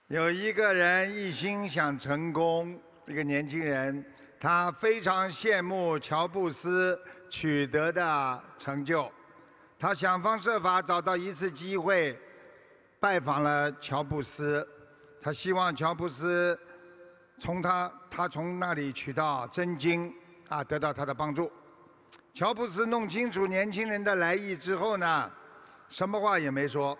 有一个人一心想成功，一个年轻人，他非常羡慕乔布斯取得的成就，他想方设法找到一次机会，拜访了乔布斯，他希望乔布斯从他从那里取到真经得到他的帮助。乔布斯弄清楚年轻人的来意之后呢，什么话也没说，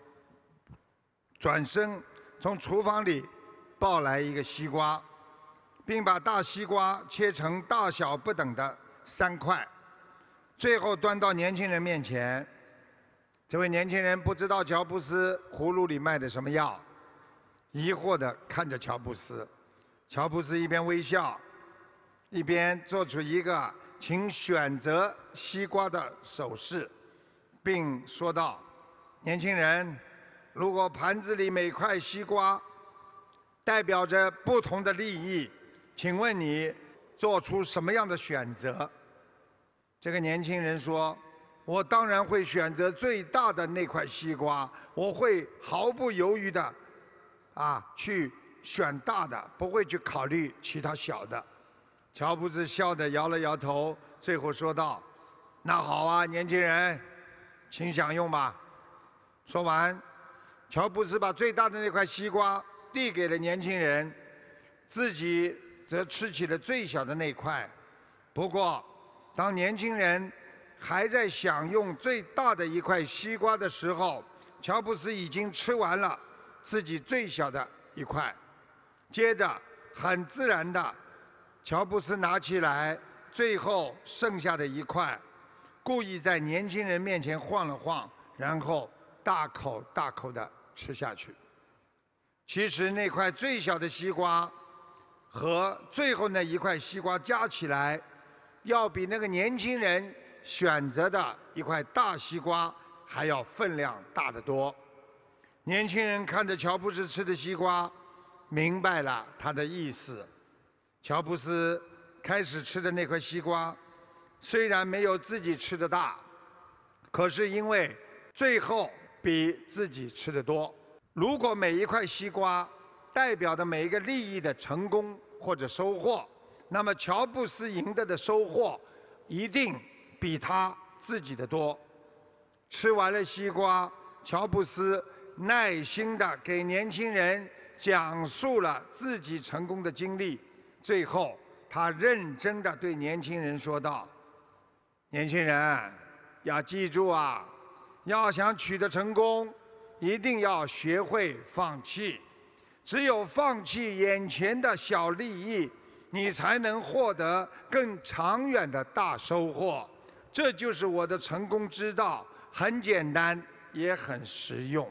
转身从厨房里抱来一个西瓜，并把大西瓜切成大小不等的3块，最后端到年轻人面前。这位年轻人不知道乔布斯葫芦里卖的什么药，疑惑地看着乔布斯。乔布斯一边微笑，一边做出一个请选择西瓜的手势，并说道：年轻人，如果盘子里每块西瓜代表着不同的利益，请问你做出什么样的选择？这个年轻人说：我当然会选择最大的那块西瓜，我会毫不犹豫的去选大的，不会去考虑其他小的。乔布斯笑着摇了摇头，最后说道：那好啊，年轻人，请享用吧。说完，乔布斯把最大的那块西瓜递给了年轻人，自己则吃起了最小的那块。不过当年轻人还在享用最大的一块西瓜的时候，乔布斯已经吃完了自己最小的一块。接着很自然的，乔布斯拿起来最后剩下的一块，故意在年轻人面前晃了晃，然后大口大口地吃下去。其实那块最小的西瓜和最后那一块西瓜加起来，要比那个年轻人选择的一块大西瓜还要分量大得多。年轻人看着乔布斯吃的西瓜，明白了他的意思。乔布斯开始吃的那块西瓜虽然没有自己吃的大，可是因为最后比自己吃的多。如果每一块西瓜代表的每一个利益的成功或者收获，那么乔布斯赢得的收获一定比他自己的多。吃完了西瓜，乔布斯耐心地给年轻人讲述了自己成功的经历。最后他认真地对年轻人说道：年轻人，要记住啊，要想取得成功，一定要学会放弃。只有放弃眼前的小利益，你才能获得更长远的大收获。这就是我的成功之道，很简单，也很实用。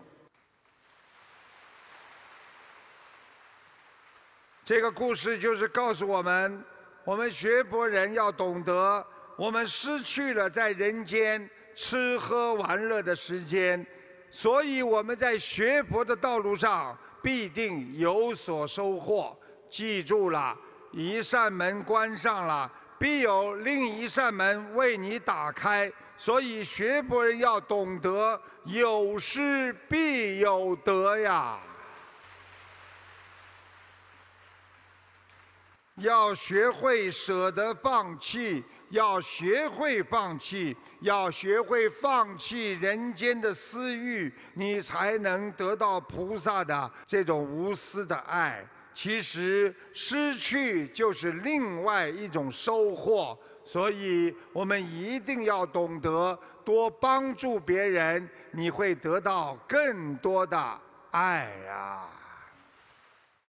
这个故事就是告诉我们，我们学佛人要懂得，我们失去了在人间吃喝玩乐的时间，所以我们在学佛的道路上必定有所收获。记住了，一扇门关上了，必有另一扇门为你打开。所以学佛人要懂得有失必有得呀。要学会舍得放弃，要学会放弃，要学会放弃人间的私欲，你才能得到菩萨的这种无私的爱。其实失去就是另外一种收获，所以我们一定要懂得多帮助别人，你会得到更多的爱呀。